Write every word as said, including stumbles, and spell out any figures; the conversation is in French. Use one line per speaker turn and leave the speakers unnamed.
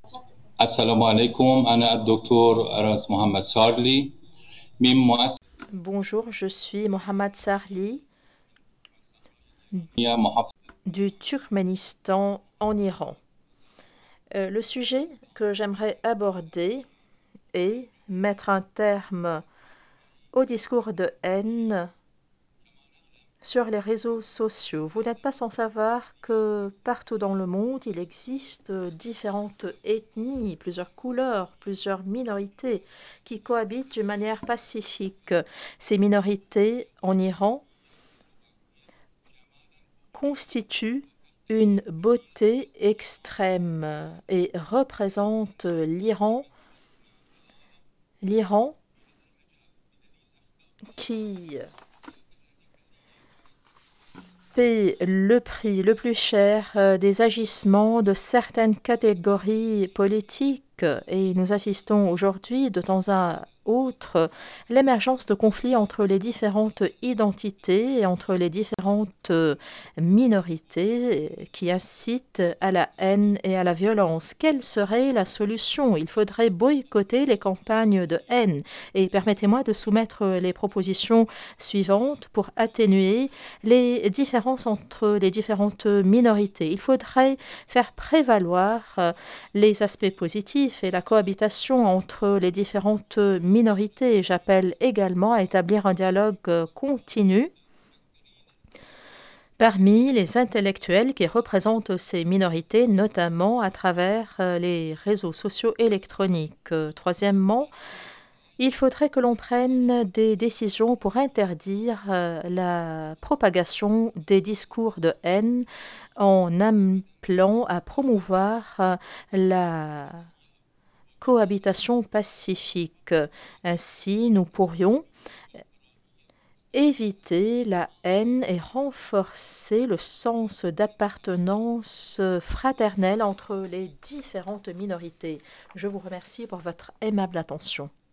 السلام عليكم. أنا الدكتور أراس محمد سارلي من مؤسسة
Bonjour, je suis Mohammad Sarli
محافظة
du Turkménistan en Iran. Euh, le sujet que j'aimerais aborder est mettre un terme au discours de haine sur les réseaux sociaux. Vous n'êtes pas sans savoir que partout dans le monde, il existe différentes ethnies, plusieurs couleurs, plusieurs minorités qui cohabitent d'une manière pacifique. Ces minorités en Iran constituent une beauté extrême et représentent l'Iran, l'Iran qui paie le prix le plus cher euh, des agissements de certaines catégories politiques et nous assistons aujourd'hui de temps à autre l'émergence de conflits entre les différentes identités et entre les différentes euh, minorités qui incitent à la haine et à la violence. Quelle serait la solution? Il faudrait boycotter les campagnes de haine et permettez-moi de soumettre les propositions suivantes pour atténuer les différences entre les différentes minorités. Il faudrait faire prévaloir euh, les aspects positifs et la cohabitation entre les différentes minorités. J'appelle également à établir un dialogue euh, continu parmi les intellectuels qui représentent ces minorités, notamment à travers euh, les réseaux sociaux électroniques. Euh, Troisièmement, il faudrait que l'on prenne des décisions pour interdire euh, la propagation des discours de haine en appelant à promouvoir euh, la cohabitation pacifique. Ainsi, nous pourrions éviter la haine et renforcer le sens d'appartenance fraternelle entre les différentes minorités. Je vous remercie pour votre aimable attention.